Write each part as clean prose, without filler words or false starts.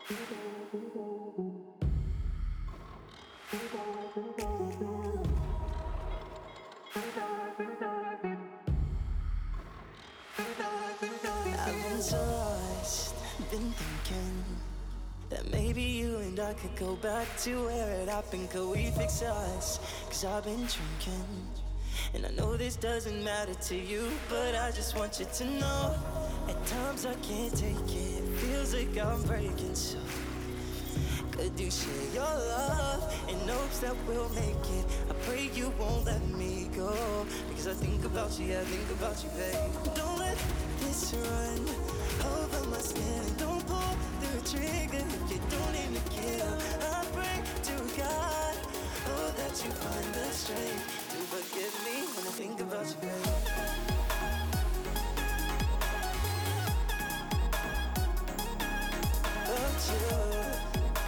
I've been so lost, been thinking that maybe you and I could go back to where it happened. Could we fix us? Cause I've been drinking, and I know this doesn't matter to you, but I just want you to know, at times I can't take it. Feels like I'm breaking, so could you share your love in hopes that we'll make it? I pray you won't let me go, because I think about you, yeah, I think about you, babe. Don't let this run over my skin. Don't pull the trigger if you don't aim to kill. I pray to God, oh, that you find the strength to forgive me when I think about you, babe. About you.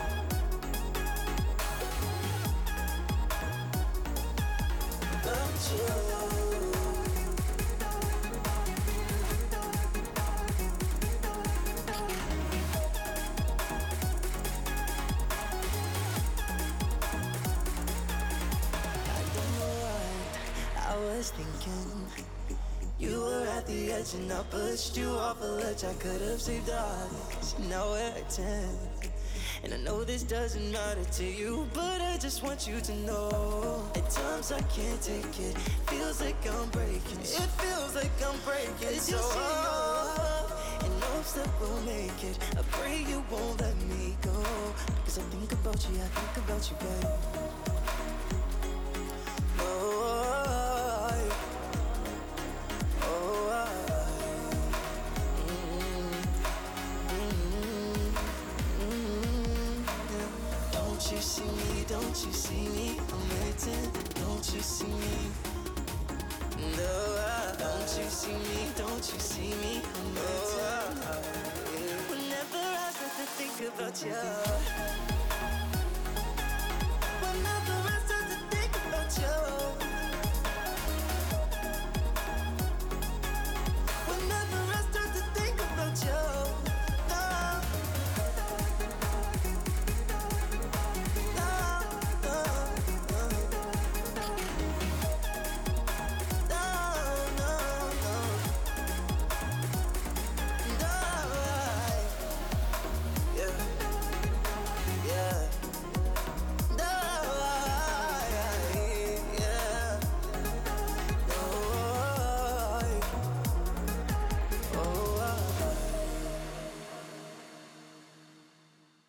I was thinking you were at the edge and I pushed you off a ledge. I could have saved us. Now we're at 10, and I know this doesn't matter to you, but I just want you to know, at times I can't take it. Feels like I'm breaking. It feels like I'm breaking. So in hopes that we'll make it. I pray you won't let me go, because I think about you, I think about you, babe. Don't you see me, don't you see me, I'm waiting. Don't you see me, no, don't you see me, don't you see me, I'm waiting. Whenever I start to think about you,